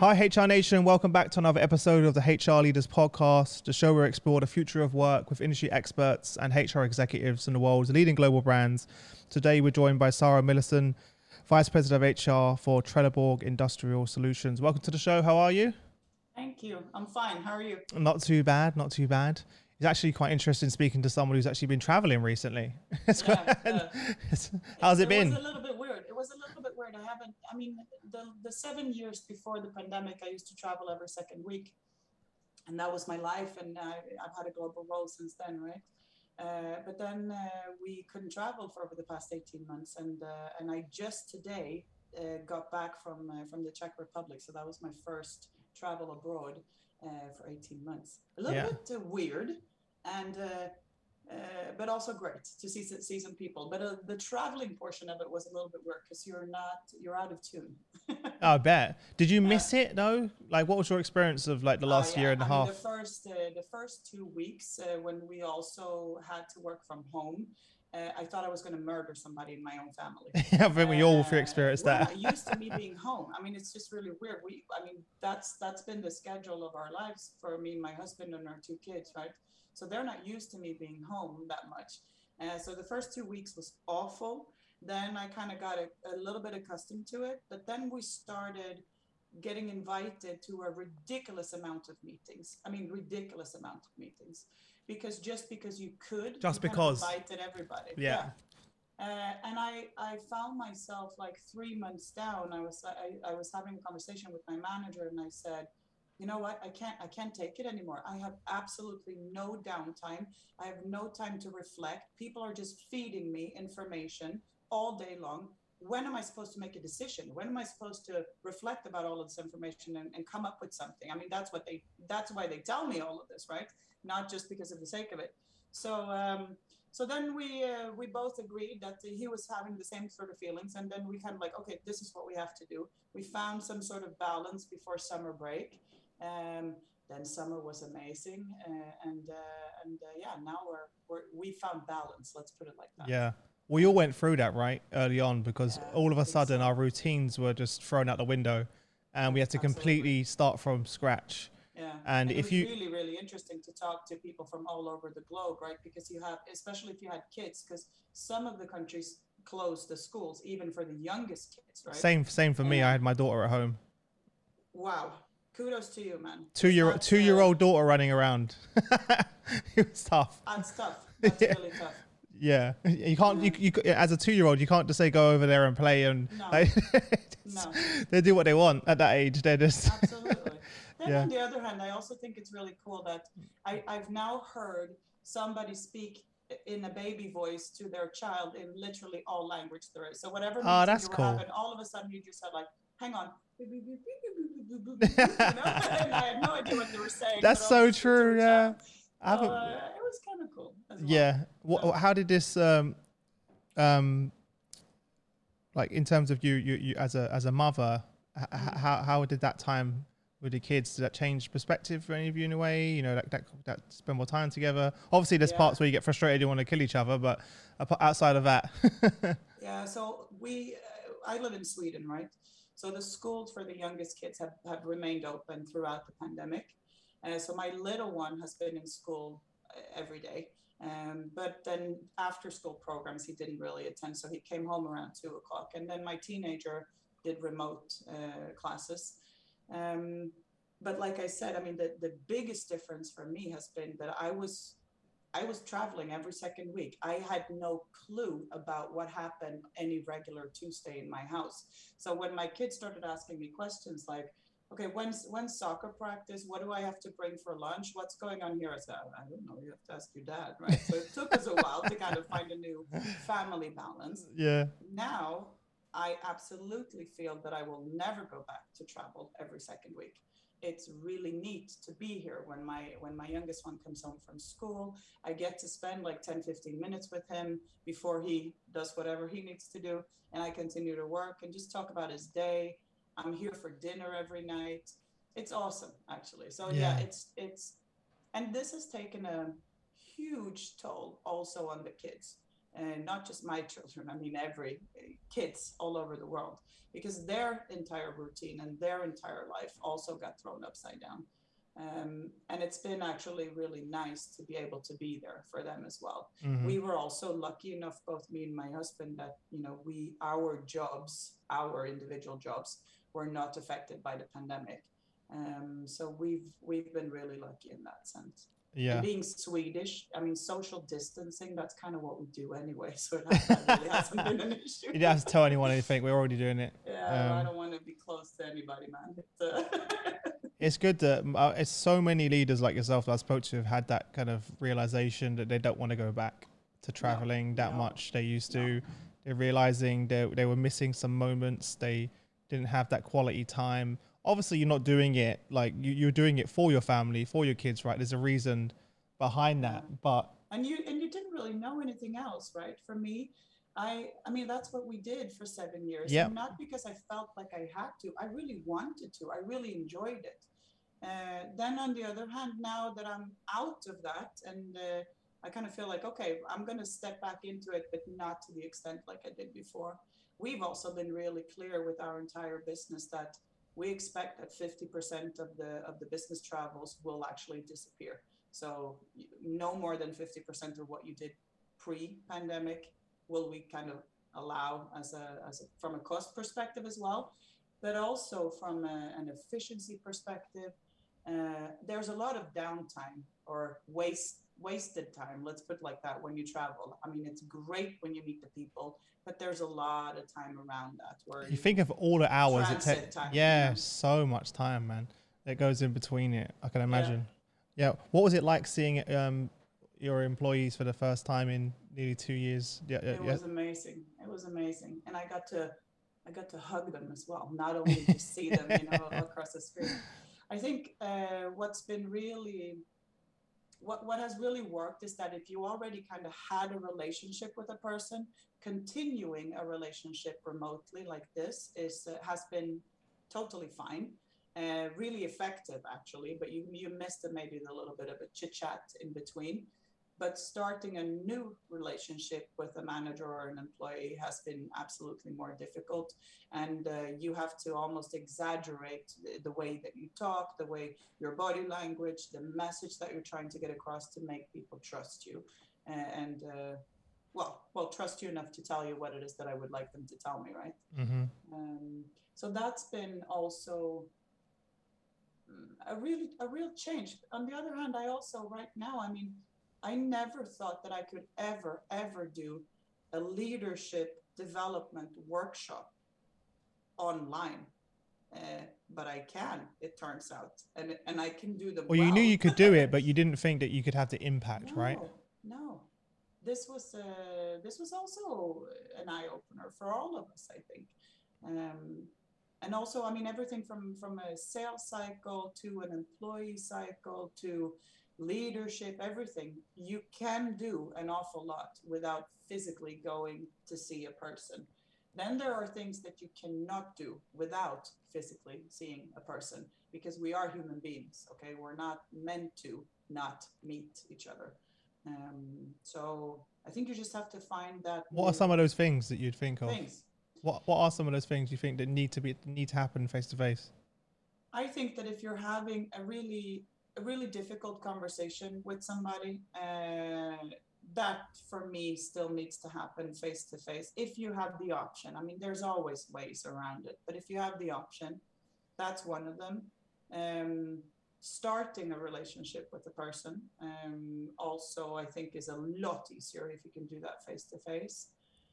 Hi HR Nation, welcome back to another episode of the HR Leaders Podcast, the show where we explore the future of work with industry experts and HR executives in the world's leading global brands. Today we're joined by Sarah Millison, Vice President of HR for Trelleborg Industrial Solutions. Welcome to the show, how are you? Thank you, I'm fine, how are you? Not too bad, not too bad. It's actually quite interesting speaking to someone who's actually been traveling recently. How's it been? It was a little bit weird. The 7 years before the pandemic, I used to travel every second week, and that was my life. And I've had a global role since then, right? But then we couldn't travel for over the past 18 months, and I just today got back from the Czech Republic, so that was my first travel abroad for 18 months. A little bit weird. And but also great to see some people. But the traveling portion of it was a little bit weird because you're out of tune. I bet. Did you miss it though? Like, what was your experience of like the last year and a half? The first 2 weeks when we also had to work from home, I thought I was going to murder somebody in my own family. I think we all experienced that. We're not used to me being home. I mean, it's just really weird. That's been the schedule of our lives for me, my husband, and our 2 kids, right? So they're not used to me being home that much. So the first 2 weeks was awful. Then I kind of got a little bit accustomed to it. But then we started getting invited to a ridiculous amount of meetings. Ridiculous amount of meetings. Because you could. Just because. Invited everybody. Yeah. And I found myself like 3 months down. I was having a conversation with my manager, and I said, you know what, I can't take it anymore. I have absolutely no downtime. I have no time to reflect. People are just feeding me information all day long. When am I supposed to make a decision? When am I supposed to reflect about all of this information and come up with something? I mean, that's why they tell me all of this, right? Not just because of the sake of it. So then we both agreed that he was having the same sort of feelings, and then we kind of like, okay, this is what we have to do. We found some sort of balance before summer break. Then summer was amazing, now we found balance. Let's put it like that. Yeah, we all went through that right early on because all of a sudden our routines were just thrown out the window, and we had to completely start from scratch. Yeah, and it was really, really interesting to talk to people from all over the globe, right? Because you have, especially if you had kids, because some of the countries closed the schools even for the youngest kids, right? Same for me. I had my daughter at home. Wow. Kudos to you, man. Two-year-old daughter running around. It was tough. That's tough. That's really tough. Yeah, you can't. You as a 2-year-old, you can't just say go over there and play and no. They do what they want at that age. They're just absolutely. Then on the other hand, I also think it's really cool that I've now heard somebody speak in a baby voice to their child in literally all language there is. So whatever that's you were cool. having, all of a sudden you just said like, hang on. And I had no idea what they were saying. That's so true. Yeah. It was kind of cool as well. Yeah. How did this like in terms of you as a mother, how did that time with the kids, did that change perspective for any of you in a way? You know, that spend more time together. Obviously, there's parts where you get frustrated, you want to kill each other, but outside of that. Yeah. So I live in Sweden, right? So the schools for the youngest kids have remained open throughout the pandemic. So my little one has been in school every day. But then after school programs, he didn't really attend. So he came home around 2 o'clock. And then my teenager did remote classes. But like I said, I mean, the biggest difference for me has been that I was traveling every second week. I had no clue about what happened any regular Tuesday in my house. So when my kids started asking me questions like, okay, when's soccer practice? What do I have to bring for lunch? What's going on here? I said, I don't know, you have to ask your dad, right? So it took us a while to kind of find a new family balance. Yeah. Now, I absolutely feel that I will never go back to travel every second week. It's really neat to be here when my youngest one comes home from school. I get to spend like 10-15 minutes with him before he does whatever he needs to do, and I continue to work and just talk about his day. I'm here for dinner every night. It's awesome, actually. So it's and this has taken a huge toll also on the kids, and not just my children, I mean every kids all over the world, because their entire routine and their entire life also got thrown upside down. And it's been actually really nice to be able to be there for them as well. Hmm. We were also lucky enough, both me and my husband, that our jobs, our individual jobs, were not affected by the pandemic. So we've been really lucky in that sense. And Yeah. being Swedish, I mean, social distancing, that's kind of what we do anyway. So that really hasn't been an issue. You don't have to tell anyone anything. We're already doing it. Yeah, I don't want to be close to anybody, man. It's good that it's so many leaders like yourself that I spoke to have had that kind of realization that they don't want to go back to traveling that much they used to. They're realizing they were missing some moments. They didn't have that quality time. Obviously, you're not doing it like you're doing it for your family, for your kids, right? There's a reason behind that, but and you didn't really know anything else, right? For me, I mean that's what we did for 7 years. yeah, And not because I felt like I had to. I really wanted to. I really enjoyed it. Then on the other hand, now that I'm out of that, and I kind of feel like, okay, I'm going to step back into it, but not to the extent like I did before. We've also been really clear with our entire business that we expect that 50% of the business travels will actually disappear. So no more than 50% of what you did pre-pandemic will we kind of allow as from a cost perspective as well, but also from an efficiency perspective. There's a lot of downtime or wasted time, let's put it like that, when you travel. I mean, it's great when you meet the people, but there's a lot of time around that where you think of all the hours it transit takes. time, Yeah, so much time, man, that goes in between it. I can imagine. Yeah. What was it like seeing your employees for the first time in nearly 2 years? It was amazing. It was amazing, and I got to hug them as well, not only just see them, across the screen. I think what's been really what has really worked is that if you already kind of had a relationship with a person, continuing a relationship remotely like this has been totally fine, really effective actually. But you missed maybe a little bit of a chit chat in between. But starting a new relationship with a manager or an employee has been absolutely more difficult. And you have to almost exaggerate the way that you talk, the way your body language, the message that you're trying to get across to make people trust you. And well, trust you enough to tell you what it is that I would like them to tell me, right? Mm-hmm. So that's been also a real change. On the other hand, I also right now, I mean, I never thought that I could ever do a leadership development workshop online, but I can. It turns out, and I can do them Well, well. you knew you could do it, but you didn't think that you could have the impact, right? No. This was also an eye opener for all of us, I think. And also, I mean, everything from a sales cycle to an employee cycle to leadership, everything. You can do an awful lot without physically going to see a person. Then there are things that you cannot do without physically seeing a person, because we are human beings, okay? We're not meant to not meet each other. So I think you just have to find that. What are some of those things that you'd think of? Things. What are some of those things you think that need to happen face to face? I think that if you're having a really difficult conversation with somebody, that for me still needs to happen face to face. If you have the option, I mean, there's always ways around it, but if you have the option, that's one of them. Starting a relationship with a person also, I think, is a lot easier if you can do that face to face.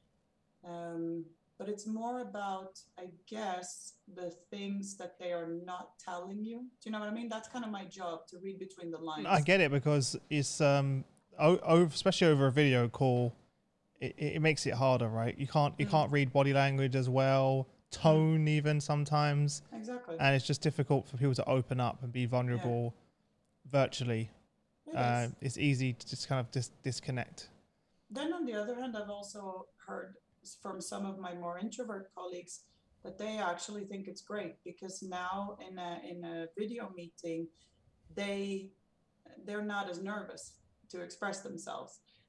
But it's more about, I guess, the things that they are not telling you. Do you know what I mean? That's kind of my job, to read between the lines. I get it, because it's especially over a video call, it makes it harder, right? You can't read body language as well, tone even sometimes. Exactly. And it's just difficult for people to open up and be vulnerable virtually. It's easy to just kind of disconnect. Then on the other hand, I've also heard from some of my more introvert colleagues that they actually think it's great, because now in a video meeting, they're not as nervous to express themselves.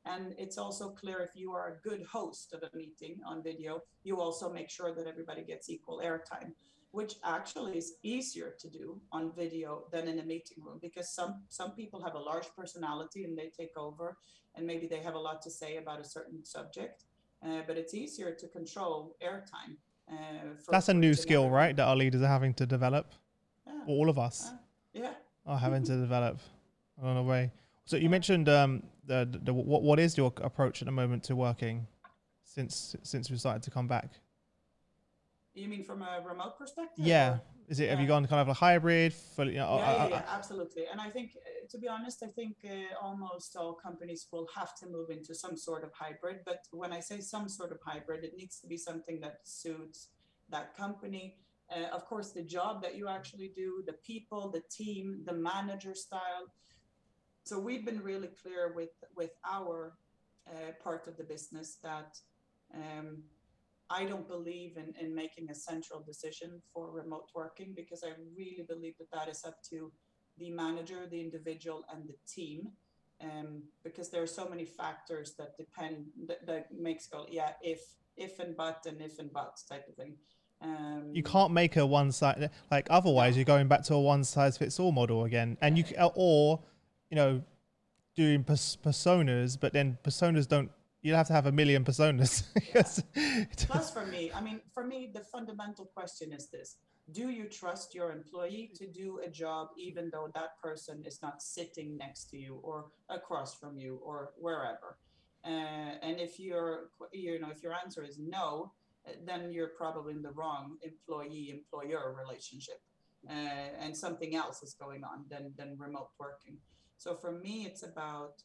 And it's also clear if you are a good host of a meeting on video, you also make sure that everybody gets equal airtime, which actually is easier to do on video than in a meeting room, because some people have a large personality and they take over, and maybe they have a lot to say about a certain subject, but it's easier to control airtime. That's a new each and skill, everyone. right? That our leaders are having to develop. Yeah, All of us yeah, are having to develop along the way. So you yeah. mentioned what is your approach at the moment to working since we started to come back? You mean from a remote perspective, Yeah. or? Is it, have Yeah. you gone kind of a hybrid? Fully, Yeah, absolutely. And I think, to be honest, I think almost all companies will have to move into some sort of hybrid. But when I say some sort of hybrid, it needs to be something that suits that company. Of course, the job that you actually do, the people, the team, the manager style. So we've been really clear with our part of the business that um, I don't believe in making a central decision for remote working, because I really believe that that is up to the manager, the individual, and the team. Because there are so many factors that depend, that makes go, yeah, if and but, and if and but type of thing. You can't make a one size, like otherwise No. you're going back to a one size fits all model again. And you or you know, doing personas, but then personas don't. You have to have a million personas. Plus, for me, I mean, for me, the fundamental question is this: do you trust your employee to do a job even though that person is not sitting next to you or across from you or wherever? And if if your answer is no, then you're probably in the wrong employee-employer relationship, and something else is going on than remote working. So for me, it's about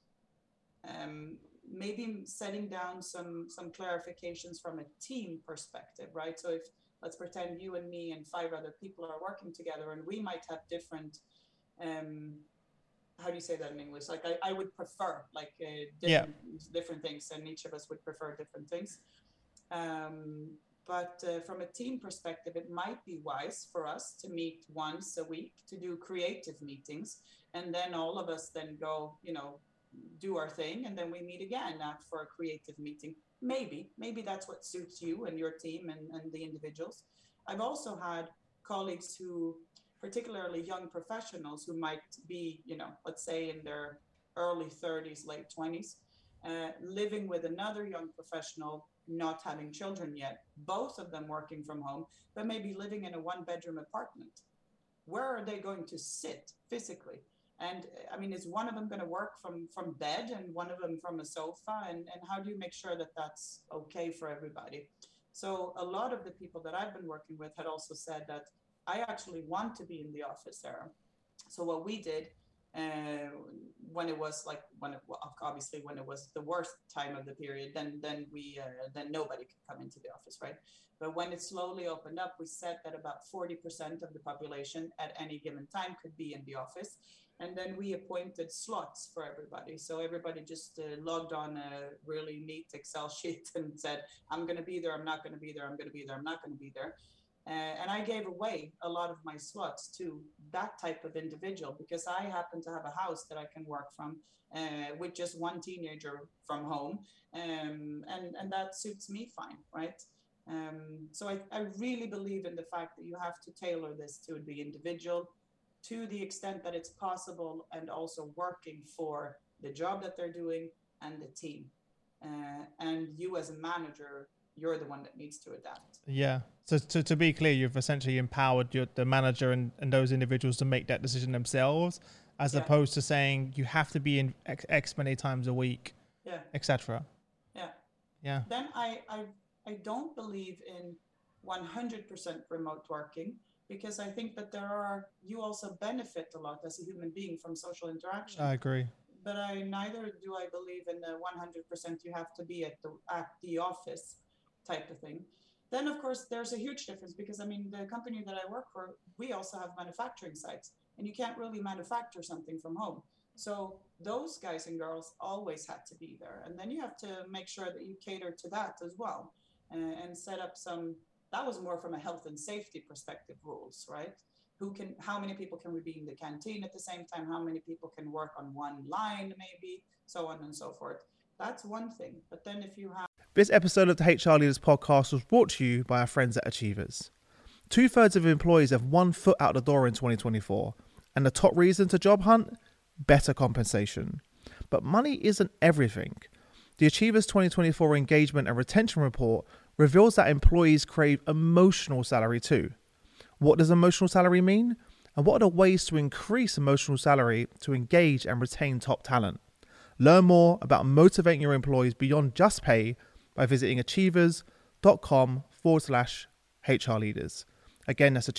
maybe setting down some clarifications from a team perspective, right? So if, let's pretend you and me and 5 other people are working together, and we might have different how do you say that in English? Like I would prefer like different things, and each of us would prefer different things. But from a team perspective, it might be wise for us to meet once a week to do creative meetings, and then all of us then go, do our thing, and then we meet again for a creative meeting. Maybe that's what suits you and your team and the individuals. I've also had colleagues who, particularly young professionals who might be, let's say in their early 30s, late 20s, living with another young professional, not having children yet, both of them working from home, but maybe living in a 1-bedroom apartment. Where are they going to sit physically? And I mean, is one of them going to work from bed and one of them from a sofa? And how do you make sure that that's okay for everybody? So a lot of the people that I've been working with had also said that I actually want to be in the office, Sarah. So what we did, uh, when it was like, obviously when it was the worst time of the period, then nobody could come into the office, right? But when it slowly opened up, we said that about 40% of the population at any given time could be in the office. And then we appointed slots for everybody. So everybody just logged on a really neat Excel sheet and said, I'm going to be there, I'm not going to be there, I'm going to be there, I'm not going to be there. And I gave away a lot of my slots to that type of individual, because I happen to have a house that I can work from with just one teenager from home. And that suits me fine, right? So I really believe in the fact that you have to tailor this to the individual, to the extent that it's possible, and also working for the job that they're doing and the team. And you as a manager, you're the one that needs to adapt. Yeah. So to be clear, you've essentially empowered the manager and those individuals to make that decision themselves, as opposed to saying you have to be in X many times a week, etc. Yeah. Yeah. Then I don't believe in 100% remote working, because I think that you also benefit a lot as a human being from social interaction. I agree. But neither do I believe in the 100% you have to be at the office type of thing. Then of course there's a huge difference, because I mean, the company that I work for, we also have manufacturing sites, and you can't really manufacture something from home. So those guys and girls always had to be there, and then you have to make sure that you cater to that as well, and set up that was more from a health and safety perspective, rules, right? How many people can we be in the canteen at the same time? How many people can work on one line, maybe, so on and so forth. That's one thing. But then if you have This episode of the HR Leaders podcast was brought to you by our friends at Achievers. 2/3 of employees have one foot out the door in 2024, and the top reason to job hunt? Better compensation. But money isn't everything. The Achievers 2024 Engagement and Retention Report reveals that employees crave emotional salary too. What does emotional salary mean? And what are the ways to increase emotional salary to engage and retain top talent? Learn more about motivating your employees beyond just pay by visiting achievers.com/HR leaders. Again, that's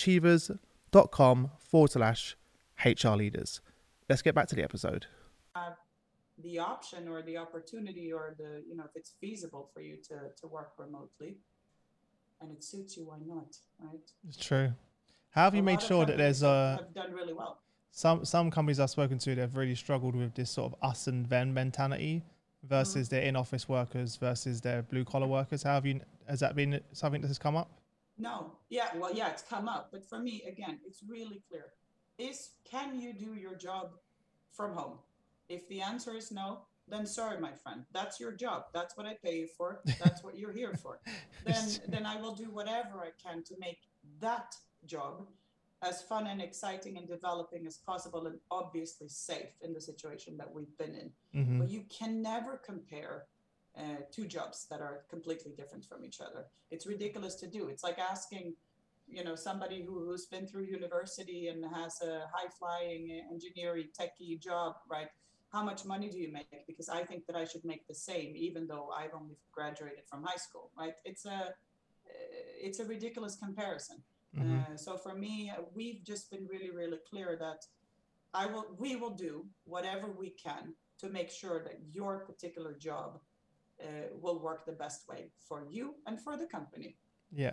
achievers.com/HR leaders. Let's get back to the episode. the option or the opportunity or the, if it's feasible for you to work remotely and it suits you, why not, right? It's true. How have you made sure that there's have done really well? Some companies I've spoken to, they've really struggled with this sort of us and them mentality versus their in-office workers versus their blue-collar workers. Has that been something that has come up? No. Yeah, well, yeah, it's come up. But for me, again, it's really clear. Can you do your job from home? If the answer is no, then sorry, my friend, that's your job. That's what I pay you for. That's what you're here for. Then I will do whatever I can to make that job as fun and exciting and developing as possible, and obviously safe in the situation that we've been in. Mm-hmm. But you can never compare two jobs that are completely different from each other. It's ridiculous to do. It's like asking, somebody who's been through university and has a high-flying engineering techie job, right? How much money do you make? Because I think that I should make the same, even though I've only graduated from high school, right? It's a ridiculous comparison. Mm-hmm. So for me, we've just been really, really clear that we will do whatever we can to make sure that your particular job will work the best way for you and for the company. Yeah.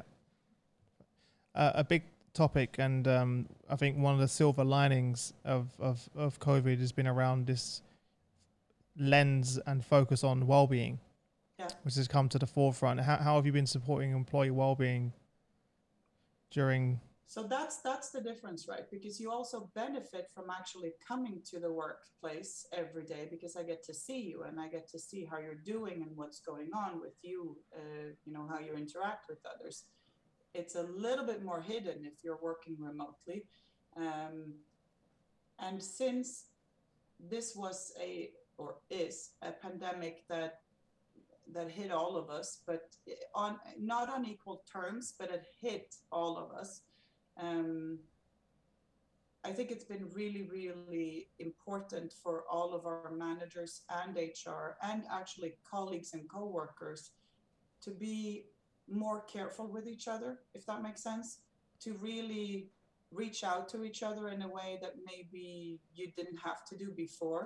A big topic, and I think one of the silver linings of COVID has been around this lens and focus on well-being, which has come to the forefront. How have you been supporting employee well-being during? So that's the difference, right? Because you also benefit from actually coming to the workplace every day, because I get to see you and I get to see how you're doing and what's going on with you, how you interact with others. It's a little bit more hidden if you're working remotely. And since this was is a pandemic that hit all of us, but not on equal terms, but it hit all of us. I think it's been really, really important for all of our managers and HR and actually colleagues and coworkers to be more careful with each other, if that makes sense, to really reach out to each other in a way that maybe you didn't have to do before,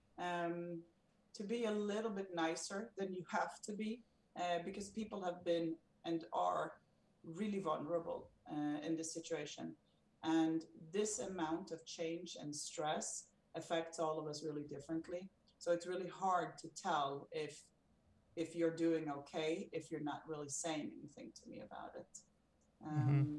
to be a little bit nicer than you have to be, because people have been and are really vulnerable in this situation. And this amount of change and stress affects all of us really differently. So it's really hard to tell if you're doing okay, if you're not really saying anything to me about it.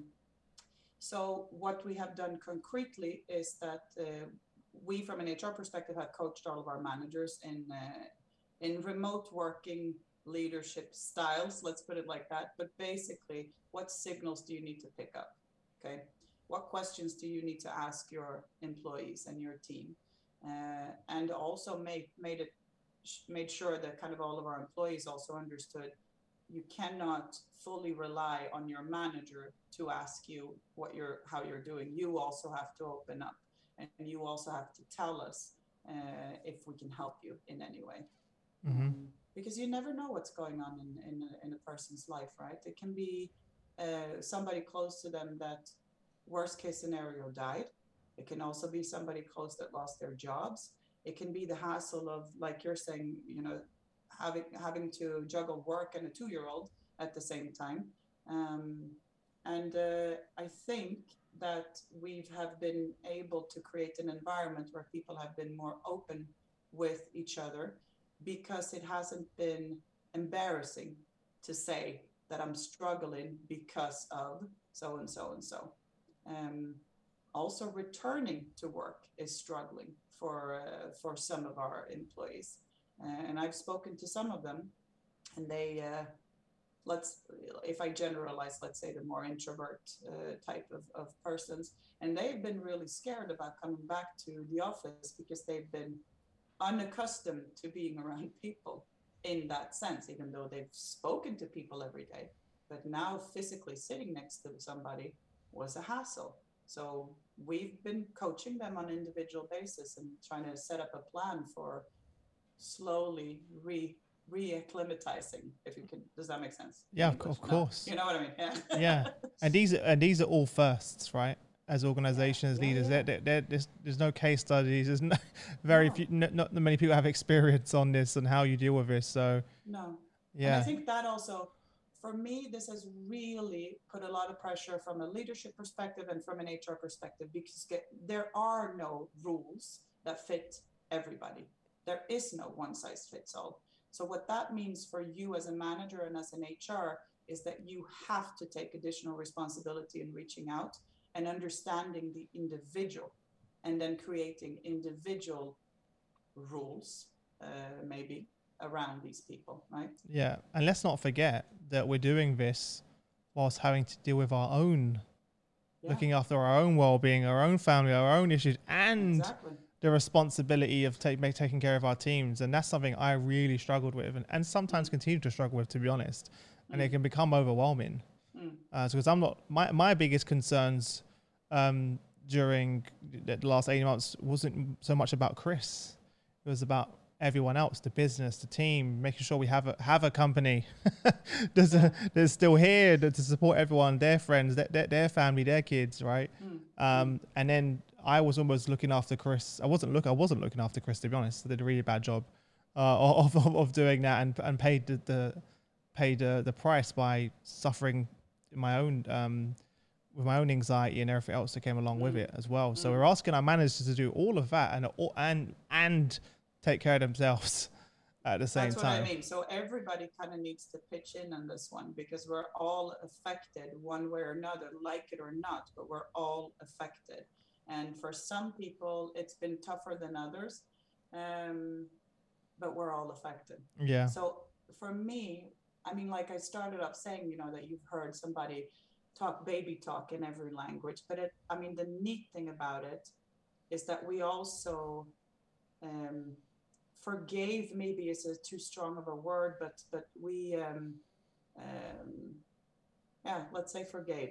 So what we have done concretely is that we, from an HR perspective, have coached all of our managers in remote working leadership styles, let's put it like that. But basically, what signals do you need to pick up? Okay. What questions do you need to ask your employees and your team? And also made sure that kind of all of our employees also understood you cannot fully rely on your manager to ask you how you're doing. You also have to open up, and you also have to tell us if we can help you in any way. Because you never know what's going on in a person's life, right? It can be somebody close to them that, worst case scenario, died. It can also be somebody close that lost their jobs. It can be the hassle of, like you're saying, having to juggle work and a 2-year-old at the same time. And I think that we have been able to create an environment where people have been more open with each other, because it hasn't been embarrassing to say that I'm struggling because of so and so and so. Also, returning to work is struggling for some of our employees. And I've spoken to some of them, and they, if I generalize, let's say the more introvert type of persons, and they've been really scared about coming back to the office because they've been unaccustomed to being around people in that sense, even though they've spoken to people every day. But now physically sitting next to somebody was a hassle. So we've been coaching them on an individual basis and trying to set up a plan for slowly re-acclimatizing, if you can. Does that make sense? Yeah, of course. No, you know what I mean? Yeah. Yeah. And these are all firsts, right? As organizations, leaders, there's no case studies. There's few, not many people have experience on this and how you deal with this. So no. Yeah. And I think that also, for me, this has really put a lot of pressure from a leadership perspective and from an HR perspective, because there are no rules that fit everybody. There is no one size fits all. So what that means for you as a manager and as an HR is that you have to take additional responsibility in reaching out and understanding the individual, and then creating individual rules, maybe around these people, right? Yeah, and let's not forget that we're doing this whilst having to deal with our own, looking after our own well-being, our own family, our own issues, and the responsibility of taking care of our teams. And that's something I really struggled with, and sometimes continue to struggle with, to be honest. And it can become overwhelming. Because I'm not, my biggest concerns during the last 18 months wasn't so much about Chris. It was about everyone else, the business, the team, making sure we have a company that's still here to support everyone, their friends, their family, their kids, right? And then I was almost looking after Chris. I wasn't looking after Chris, to be honest. I did a really bad job of doing that, and paid the price by suffering my own with my own anxiety and everything else that came along with it as well. So we're asking our managers to do all of that and take care of themselves at the same time. That's what I mean. So everybody kind of needs to pitch in on this one, because we're all affected one way or another, like it or not, but we're all affected. And for some people, it's been tougher than others, but we're all affected. Yeah. So for me, I mean, like I started off saying, that you've heard somebody talk baby talk in every language, but the neat thing about it is that we also forgave, maybe is too strong of a word, but we let's say forgave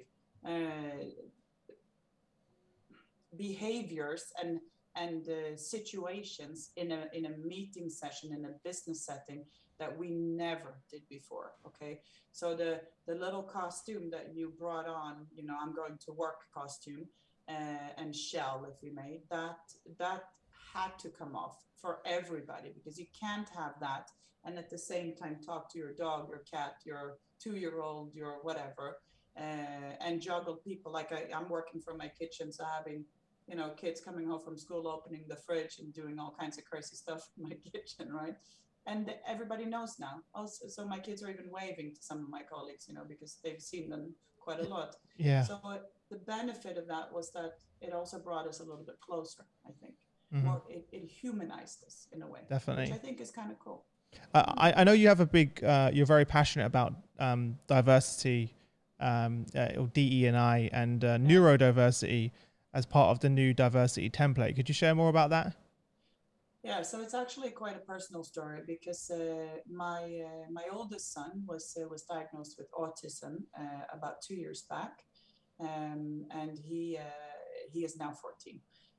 behaviors and situations in a meeting session, in a business setting, that we never did before. Okay, so the little costume that you brought on, I'm going to work costume, and shell, if we may, that had to come off for everybody, because you can't have that and at the same time talk to your dog, your cat, your 2-year-old, your whatever, and juggle people. Like I'm working from my kitchen, so having kids coming home from school, opening the fridge and doing all kinds of crazy stuff in my kitchen, right? And everybody knows now. Also, so my kids are even waving to some of my colleagues, because they've seen them quite a lot. Yeah. So the benefit of that was that it also brought us a little bit closer, I think. More, it humanized us in a way. Definitely. Which I think is kind of cool. I know you have a big, you're very passionate about diversity, or DE&I, and neurodiversity as part of the new diversity template. Could you share more about that? Yeah, so it's actually quite a personal story, because my oldest son was diagnosed with autism about 2 years back, and he is now 14.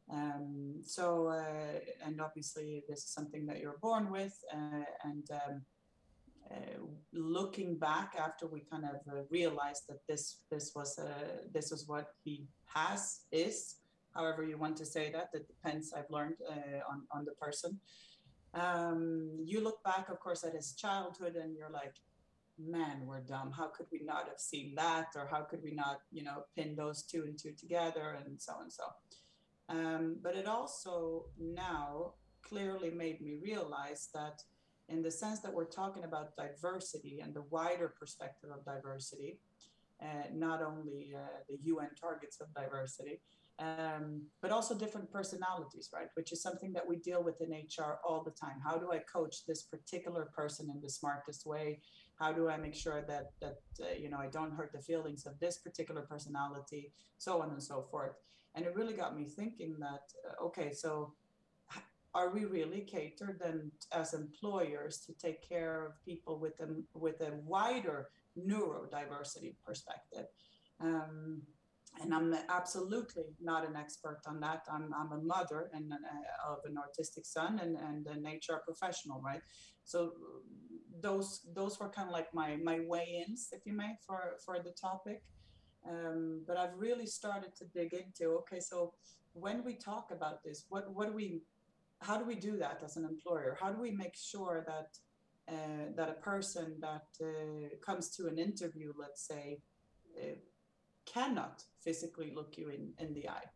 And obviously this is something that you're born with, and looking back after we kind of realized that this was what he is, however you want to say that, it depends, I've learned on the person. You look back, of course, at his childhood and you're like, man, we're dumb. How could we not have seen that? Or how could we not, pin those 2 and 2 together, and so and so. But it also now clearly made me realize that, in the sense that we're talking about diversity and the wider perspective of diversity, not only the UN targets of diversity, but also different personalities, right? Which is something that we deal with in HR all the time. How do I coach this particular person in the smartest way? How do I make sure that I don't hurt the feelings of this particular personality, so on and so forth. And it really got me thinking that okay, so are we really catered then as employers to take care of people with a wider neurodiversity perspective? And I'm absolutely not an expert on that. I'm a mother of an autistic son and an HR professional, right? So those were kind of like my weigh-ins, if you may, for the topic. But I've really started to dig into, okay, so when we talk about this, how do we do that as an employer? How do we make sure that that a person that comes to an interview, let's say, cannot physically look you in the eye?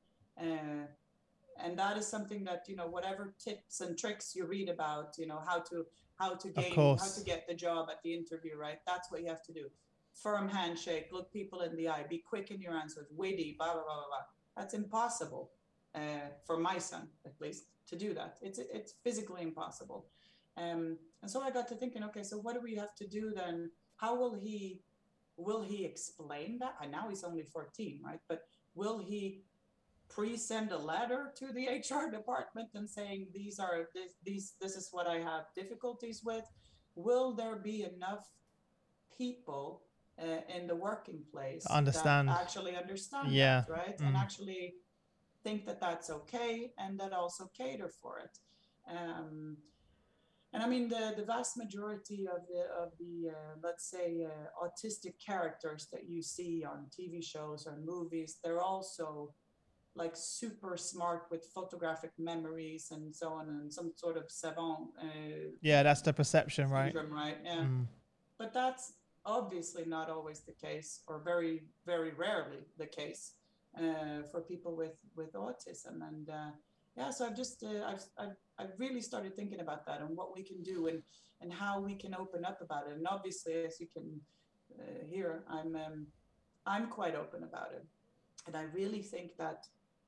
And that is something that, whatever tips and tricks you read about, how to get the job at the interview, right? That's what you have to do. Firm handshake, look people in the eye, be quick in your answers, witty, blah, blah, blah, blah, blah. That's impossible for my son, at least, to do that. It's physically impossible. And so I got to thinking, okay, so what do we have to do then? How will he explain that? And now he's only 14, right? But will he pre-send a letter to the HR department and saying, this is what I have difficulties with? Will there be enough people in the working place that actually understand that, right? And actually think that that's okay, and that also cater for it. And I mean, the vast majority of the let's say autistic characters that you see on TV shows or movies, they're also like super smart with photographic memories and so on, and some sort of savant. That's the perception, syndrome, right? Yeah. But that's obviously not always the case, or very, very rarely the case for people with autism. And so I've just I've really started thinking about that and what we can do and how we can open up about it. And obviously, as you can hear, I'm quite open about it. And I really think that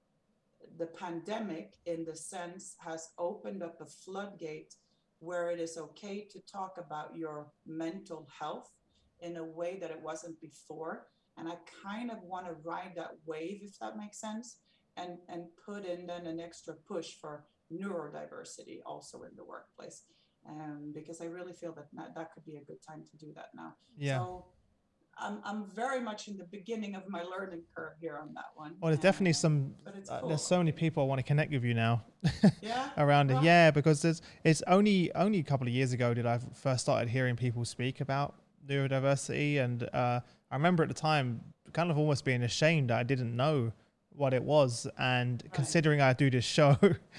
the pandemic, in the sense, has opened up a floodgate where it is okay to talk about your mental health in a way that it wasn't before. And I kind of want to ride that wave, if that makes sense, and put in then an extra push for neurodiversity also in the workplace, because I really feel that could be a good time to do that now. Yeah. So I'm very much in the beginning of my learning curve here on that one. Well, there's definitely some. Cool. There's so many people I want to connect with you now. Yeah. Around it, yeah, because it's only a couple of years ago did I first started hearing people speak about neurodiversity, and I remember at the time kind of almost being ashamed that I didn't know what it was, and considering I do this show,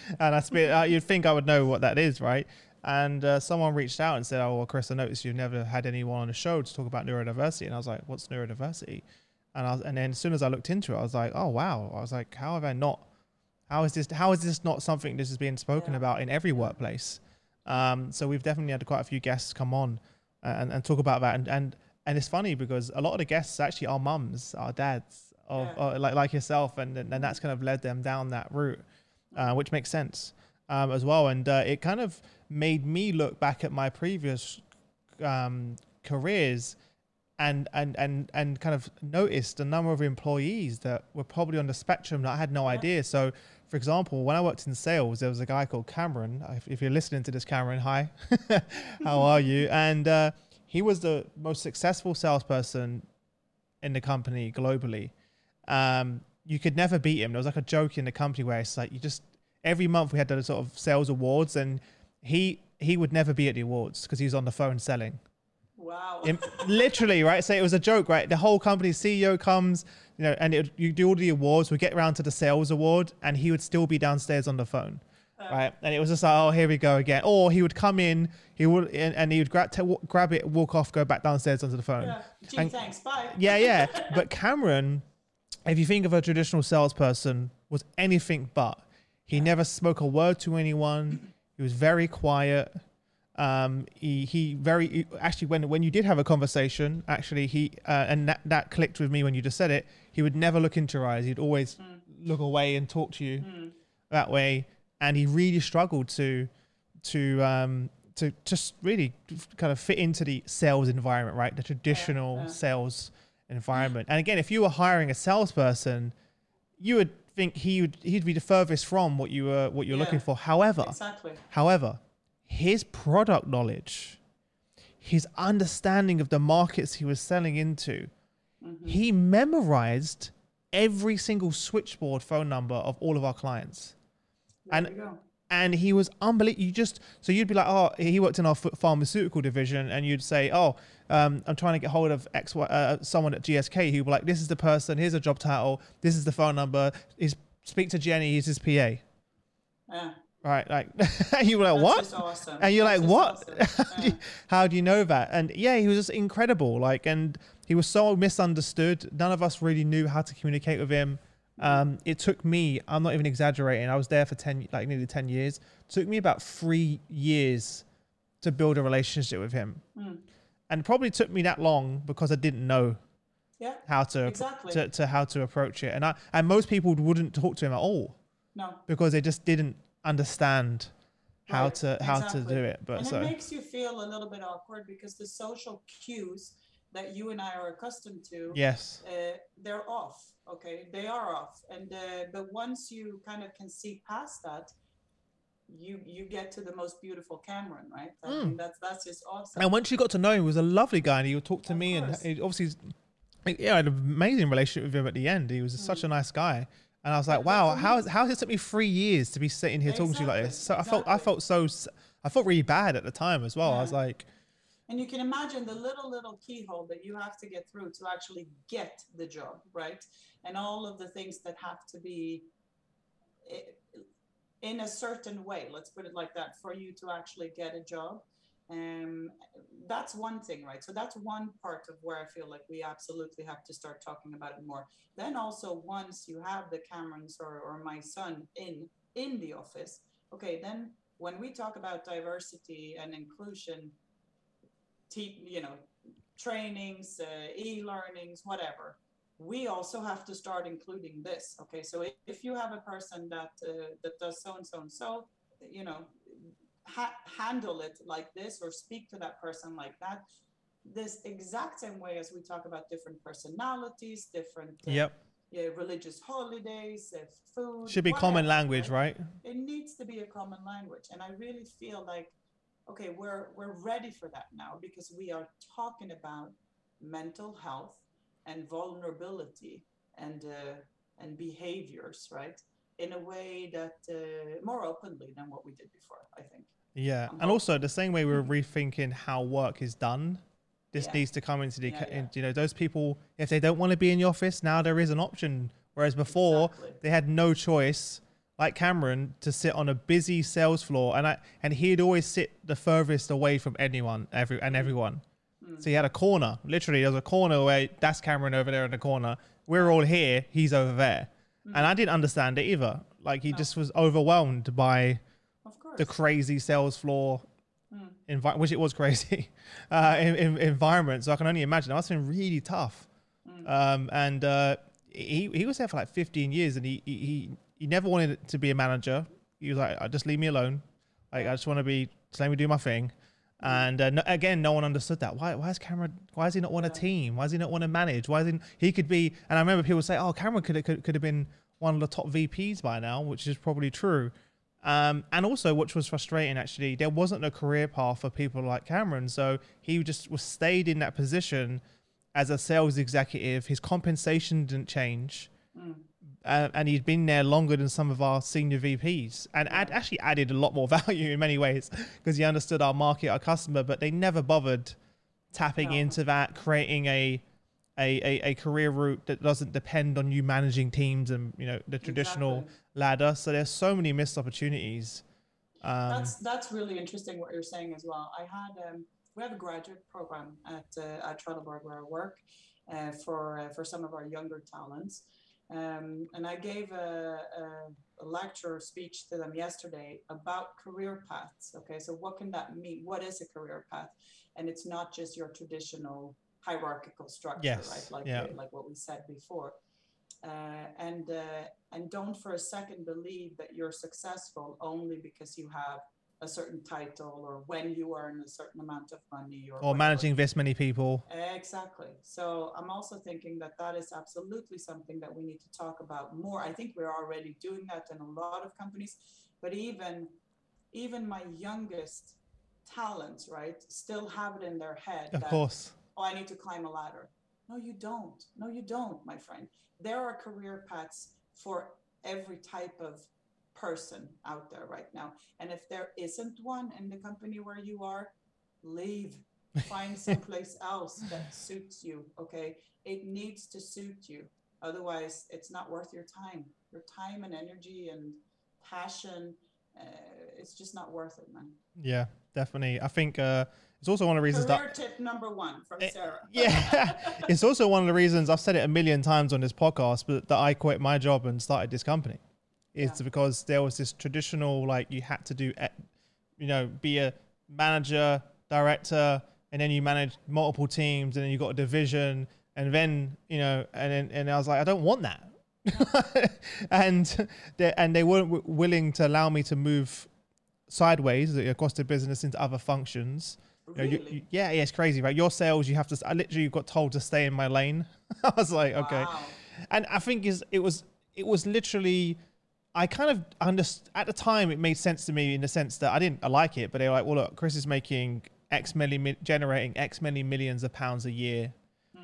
and you'd think I would know what that is, right? And someone reached out and said, "Oh, well, Chris, I noticed you've never had anyone on the show to talk about neurodiversity." And I was like, "What's neurodiversity?" And then as soon as I looked into it, I was like, "Oh, wow!" I was like, "How have I not? How is this not something this is being spoken about in every workplace?" So we've definitely had quite a few guests come on and talk about that. And it's funny because a lot of the guests actually are mums, are dads, like yourself, and that's kind of led them down that route, which makes sense as well. And it kind of made me look back at my previous careers and kind of noticed the number of employees that were probably on the spectrum that I had no idea. So, for example, when I worked in sales, there was a guy called Cameron. If you're listening to this, Cameron, hi, how are you? And he was the most successful salesperson in the company globally. You could never beat him. There was like a joke in the company where it's like every month we had those sort of sales awards, and he would never be at the awards because he was on the phone selling. Wow. Literally, right? So it was a joke, right? The whole company's CEO comes, and you do all the awards. We get around to the sales award, and he would still be downstairs on the phone, right? And it was just like, oh, here we go again. Or he would come in, he would grab it, walk off, go back downstairs onto the phone. Yeah. Gee, thanks, bye. Yeah. But Cameron, if you think of a traditional salesperson, was anything but. He never spoke a word to anyone. He was very quiet. Actually, when you did have a conversation, actually and that clicked with me when you just said it. He would never look into your eyes. He'd always look away and talk to you that way. And he really struggled to just really kind of fit into the sales environment, right? The traditional sales environment. And again, if you were hiring a salesperson, you would think he'd be the furthest from what you're looking for. However, his product knowledge, his understanding of the markets he was selling into, he memorized every single switchboard phone number of all of our clients. And he was unbelievable. So you'd be like, oh, he worked in our pharmaceutical division, and you'd say, oh, I'm trying to get hold of someone at GSK. He'd be like, this is the person, here's a job title, this is the phone number, speak to Jenny, he's his PA. Right, like, you were like, what? Awesome. And you're like, what? Awesome. How do you know that? And yeah, he was just incredible. Like, and he was so misunderstood. None of us really knew how to communicate with him. It took me, I'm not even exaggerating, I was there for nearly 10 years. It took me about 3 years to build a relationship with him. And it probably took me that long because I didn't know how to how to approach it. And most people wouldn't talk to him at all. No. Because they just didn't understand how to do it. But it makes you feel a little bit awkward because the social cues that you and I are accustomed to, they're off. Okay, they are off, and but once you kind of can see past that, you get to the most beautiful Cameron, right? I mean, that's just awesome. And once you got to know him, he was a lovely guy, and he would talk to me, and he obviously, I had an amazing relationship with him at the end. He was such a nice guy, and I was like, wow, how has it took me 3 years to be sitting here talking to you like this? So I felt really bad at the time as well. I was like. And you can imagine the little keyhole that you have to get through to actually get the job, right? And all of the things that have to be in a certain way, let's put it like that, for you to actually get a job. That's one thing, right? So that's one part of where I feel like we absolutely have to start talking about it more. Then also, once you have the Camerons or my son in the office, okay, then when we talk about diversity and inclusion, trainings, e-learnings, whatever, we also have to start including this. Okay, so if you have a person that does so and so, handle it like this, or speak to that person like that. This exact same way as we talk about different personalities, different religious holidays, food. Should be common language, right? It needs to be a common language, and I really feel like, okay, we're ready for that now, because we are talking about mental health and vulnerability and behaviors, right, in a way that more openly than what we did before, I think. Yeah, and also the same way we're rethinking how work is done. This needs to come into the, those people, if they don't want to be in the office, now there is an option. Whereas before they had no choice, like Cameron, to sit on a busy sales floor, and he'd always sit the furthest away from everyone. So he had a corner. Literally, there was a corner where that's Cameron over there in the corner. We're all here. He's over there. And I didn't understand it either. Like, he just was overwhelmed by the crazy sales floor which it was crazy environment. So I can only imagine. It must have been really tough. He was there for like 15 years, and he never wanted to be a manager. He was like, just leave me alone. Like, I just want to let me do my thing. And again, no one understood that. Why is Cameron? Why does he not want a team? Why does he not want to manage? He could be? And I remember people say, "Oh, Cameron could have been one of the top VPs by now," which is probably true. And also, which was frustrating, actually, there wasn't a career path for people like Cameron. So he just stayed in that position as a sales executive. His compensation didn't change. And he'd been there longer than some of our senior VPs, and actually added a lot more value in many ways, because he understood our market, our customer, but they never bothered tapping into that, creating a career route that doesn't depend on you managing teams and, the traditional ladder. So there's so many missed opportunities. That's really interesting what you're saying as well. We have a graduate program at Trelleborg where I work for some of our younger talents. And I gave a lecture speech to them yesterday about career paths. Okay, so what can that mean? What is a career path? And it's not just your traditional hierarchical structure, right? Like what we said before. and don't for a second believe that you're successful only because you have a certain title or when you earn a certain amount of money or managing this many people. Exactly. So I'm also thinking that that is absolutely something that we need to talk about more. I think we're already doing that in a lot of companies, but even my youngest talents, right, still have it in their head Of that, course. oh, I need to climb a ladder. No, you don't. No, you don't, my friend. There are career paths for every type of person out there right now. And if there isn't one in the company where you are, leave. Find someplace else that suits you. Okay. It needs to suit you. Otherwise, it's not worth your time. Your time and energy and passion. It's just not worth it, man. Yeah, definitely. I think it's also one of the reasons Career tip number one from Sarah. Yeah, it's also one of the reasons I've said it a million times on this podcast, but that I quit my job and started this company. It's because there was this traditional, like, you had to do, you know, be a manager, director, and then you manage multiple teams, and then you got a division, and then, you know, and I was like, I don't want that. and they weren't willing to allow me to move sideways across the business into other functions. Really? You know, yeah, it's crazy, right? Your sales, you have to. I literally got told to stay in my lane. I was like, okay, and I think it was literally. I kind of understood at the time. It made sense to me in the sense that I like it, but they were like, well, look, Chris is making generating X many millions of pounds a year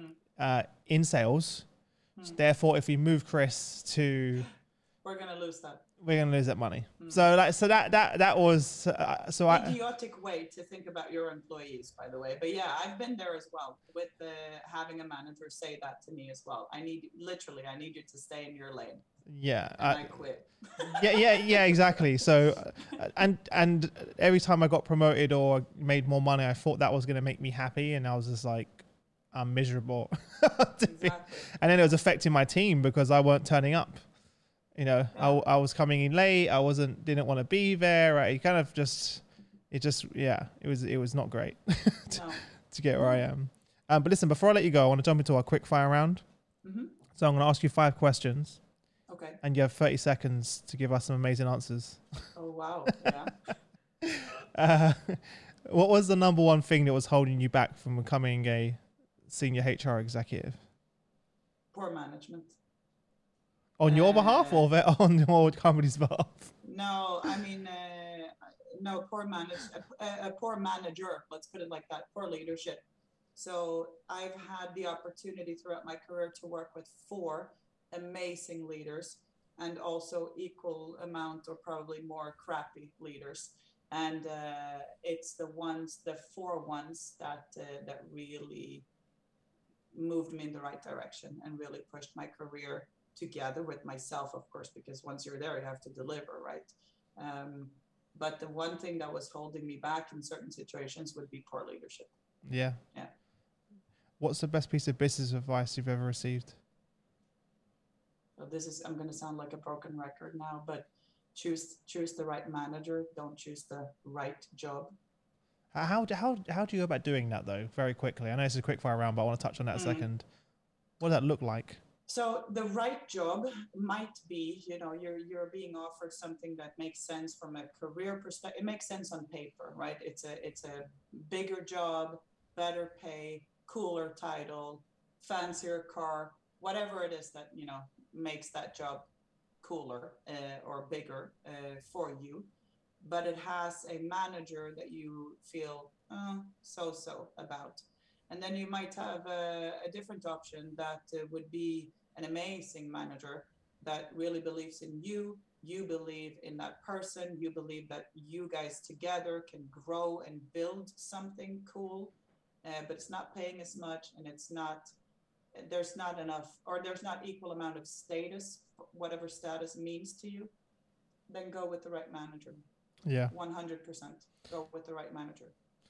in sales. So therefore, if we move Chris to, we're gonna lose that. We're gonna lose that money. So that was idiotic way to think about your employees, by the way. But yeah, I've been there as well with having a manager say that to me as well. I need you to stay in your lane. Yeah, and I quit. yeah, exactly. So, and every time I got promoted or made more money, I thought that was gonna make me happy, and I was just like, I'm miserable. Exactly. And then it was affecting my team because I weren't turning up. You know, I was coming in late. Didn't want to be there. Right? It kind of it was not great to get where I am. But listen, before I let you go, I want to jump into our quick fire round. So I'm going to ask you 5 questions. Okay. And you have 30 seconds to give us some amazing answers. Oh, wow. Yeah. What was the number one thing that was holding you back from becoming a senior HR executive? Poor management. On your behalf or on your company's behalf? No, I mean, no, poor manager, let's put it like that, poor leadership. So I've had the opportunity throughout my career to work with 4 amazing leaders and also equal amount or probably more crappy leaders. And it's the 4 ones that really moved me in the right direction and really pushed my career together with myself, of course, because once you're there, you have to deliver, right? But the one thing that was holding me back in certain situations would be poor leadership. Yeah. Yeah. What's the best piece of business advice you've ever received? So I'm going to sound like a broken record now, but choose the right manager. Don't choose the right job. How do you go about doing that though? Very quickly. I know it's a quick fire round, but I want to touch on that a second. What does that look like? So the right job might be, you're being offered something that makes sense from a career perspective. It makes sense on paper, right? It's a bigger job, better pay, cooler title, fancier car, whatever it is that, makes that job cooler or bigger for you. But it has a manager that you feel so about. And then you might have a different option that would be an amazing manager that really believes in you. You believe in that person. You believe that you guys together can grow and build something cool, but it's not paying as much, and there's not enough, or there's not equal amount of status, whatever status means to you. Then go with the right manager. Yeah. 100%. Go with the right manager.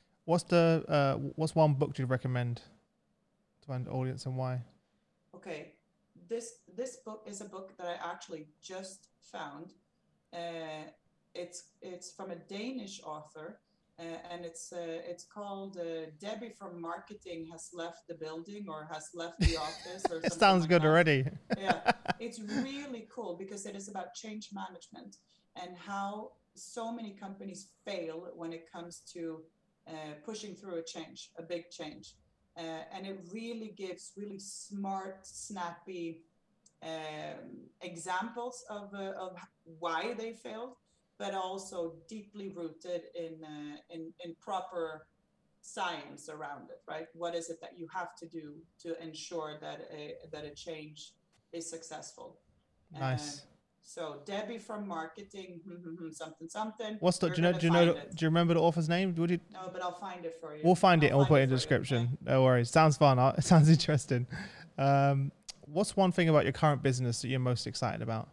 What's one book you'd recommend to an audience and why? Okay, this book is a book that I actually just found. It's from a Danish author, and it's called Debbie from marketing has left the building or has left the office or It something sounds like good that. already. Yeah, it's really cool because it is about change management and how so many companies fail when it comes to pushing through a change, a big change. And it really gives really smart, snappy examples of why they failed, but also deeply rooted in proper science around it, right? What is it that you have to do to ensure that a change is successful? Nice. So Debbie from marketing, something something. What's the? You're Do you know? gonna Do you know? find Do it. you remember the author's name? Would you? No, but I'll find it for you. We'll find it and we'll put it in the for you, okay? description. No worries. Sounds fun. It sounds interesting. What's one thing about your current business that you're most excited about?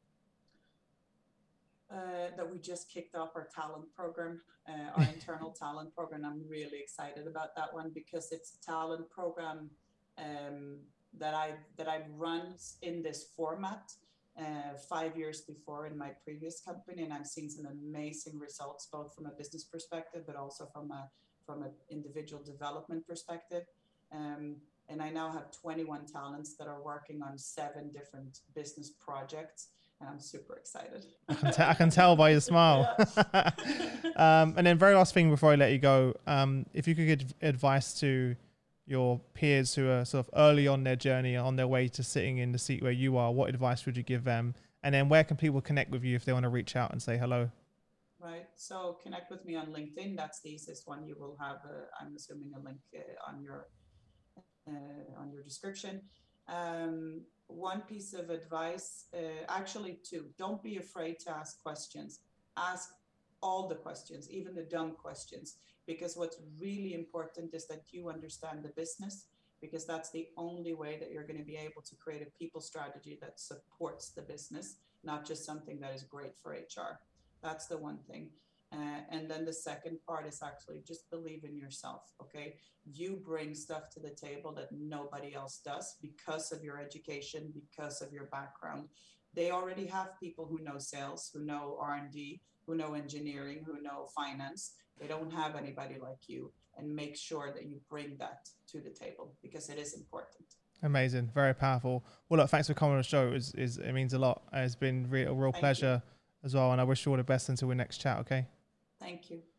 That we just kicked off our talent program, our internal talent program. I'm really excited about that one because it's a talent program that I've run in this format 5 years before in my previous company, and I've seen some amazing results both from a business perspective, but also from an individual development perspective. And I now have 21 talents that are working on 7 different business projects. And I'm super excited. I can tell by your smile. And then very last thing before I let you go, if you could give advice to your peers who are sort of early on their journey, on their way to sitting in the seat where you are, what advice would you give them? And then where can people connect with you if they want to reach out and say hello? Right. So connect with me on LinkedIn. That's the easiest one. You will have, I'm assuming, a link on your description. One piece of advice, actually two, don't be afraid to ask questions. Ask all the questions, even the dumb questions, because what's really important is that you understand the business, because that's the only way that you're going to be able to create a people strategy that supports the business, not just something that is great for HR. That's the one thing. And then the second part is actually just believe in yourself, okay? You bring stuff to the table that nobody else does because of your education, because of your background. They already have people who know sales, who know R&D, who know engineering, who know finance. They don't have anybody like you, and make sure that you bring that to the table because it is important. Amazing. Very powerful. Well, look, thanks for coming on the show. It means a lot. It's been a real pleasure as well. And I wish you all the best until we next chat. Okay. Thank you.